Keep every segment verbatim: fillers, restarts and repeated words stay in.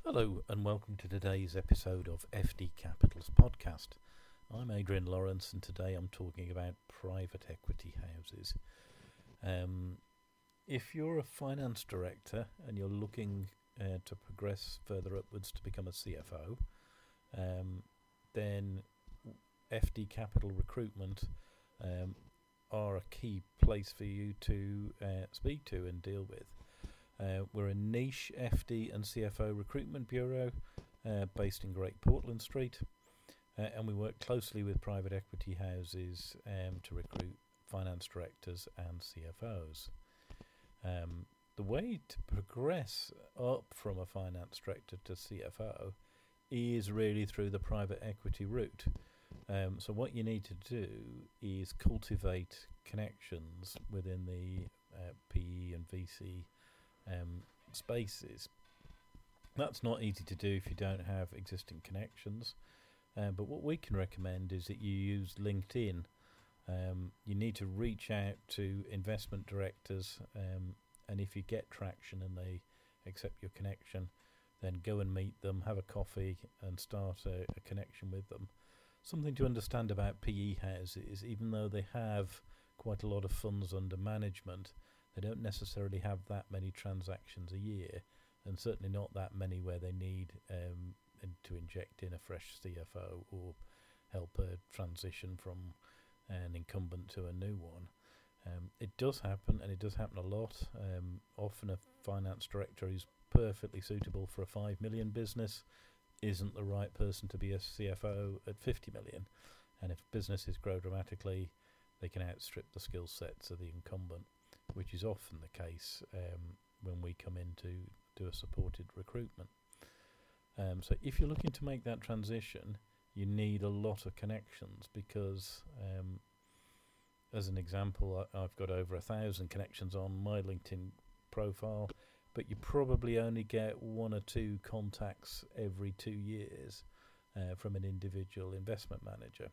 Hello and welcome to today's episode of F D Capital's podcast. I'm Adrian Lawrence and today I'm talking about private equity houses. Um, if you're a finance director and you're looking uh, to progress further upwards to become a C F O, um, then F D Capital Recruitment um, are a key place for you to uh, speak to and deal with. Uh, we're a niche F D and C F O recruitment bureau uh, based in Great Portland Street, uh, and we work closely with private equity houses um, to recruit finance directors and C F Os. Um, the way to progress up from a finance director to C F O is really through the private equity route. Um, so what you need to do is cultivate connections within the uh, P E and V C Um, spaces. That's not easy to do if you don't have existing connections, uh, but what we can recommend is that you use LinkedIn. Um, you need to reach out to investment directors, um, and if you get traction and they accept your connection, then go and meet them, have a coffee and start a, a connection with them. Something to understand about P E houses, even though they have quite a lot of funds under management, they don't necessarily have that many transactions a year, and certainly not that many where they need um, in to inject in a fresh C F O or help a transition from an incumbent to a new one. Um, it does happen, and it does happen a lot. Um, often a finance director who's perfectly suitable for a five million business isn't the right person to be a C F O at fifty million. And if businesses grow dramatically, they can outstrip the skill sets of the incumbent, which is often the case um, when we come in to do a supported recruitment. Um, so if you're looking to make that transition, you need a lot of connections because, um, as an example, I, I've got over a thousand connections on my LinkedIn profile, but you probably only get one or two contacts every two years uh, from an individual investment manager.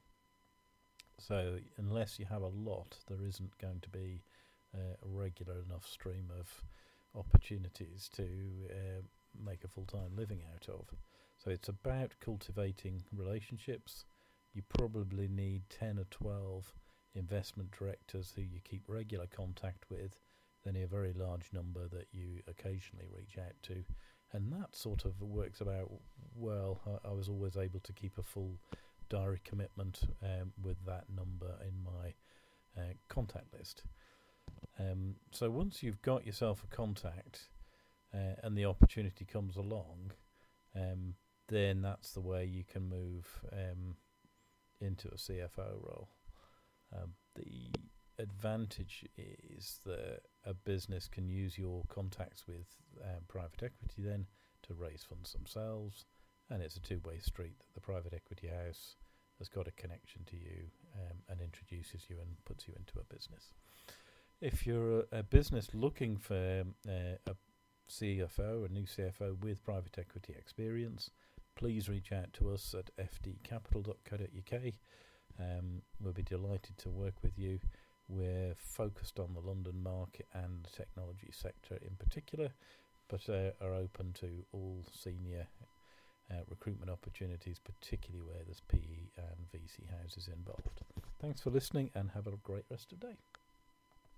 So unless you have a lot, there isn't going to be Uh, a regular enough stream of opportunities to uh, make a full-time living out of. So it's about cultivating relationships. You probably need ten or twelve investment directors who you keep regular contact with, then a very large number that you occasionally reach out to, and that sort of works about well. I, I was always able to keep a full diary commitment um, with that number in my uh, contact list. Um, so once you've got yourself a contact uh, and the opportunity comes along, um, then that's the way you can move um, into a C F O role. Um, the advantage is that a business can use your contacts with um, private equity then to raise funds themselves, and it's a two-way street that the private equity house has got a connection to you um, and introduces you and puts you into a business. If you're a, a business looking for um, uh, a C F O, a new C F O with private equity experience, please reach out to us at f d capital dot co dot u k. Um, we'll be delighted to work with you. We're focused on the London market and the technology sector in particular, but uh, are open to all senior uh, recruitment opportunities, particularly where there's P E and V C houses involved. Thanks for listening and have a great rest of the day.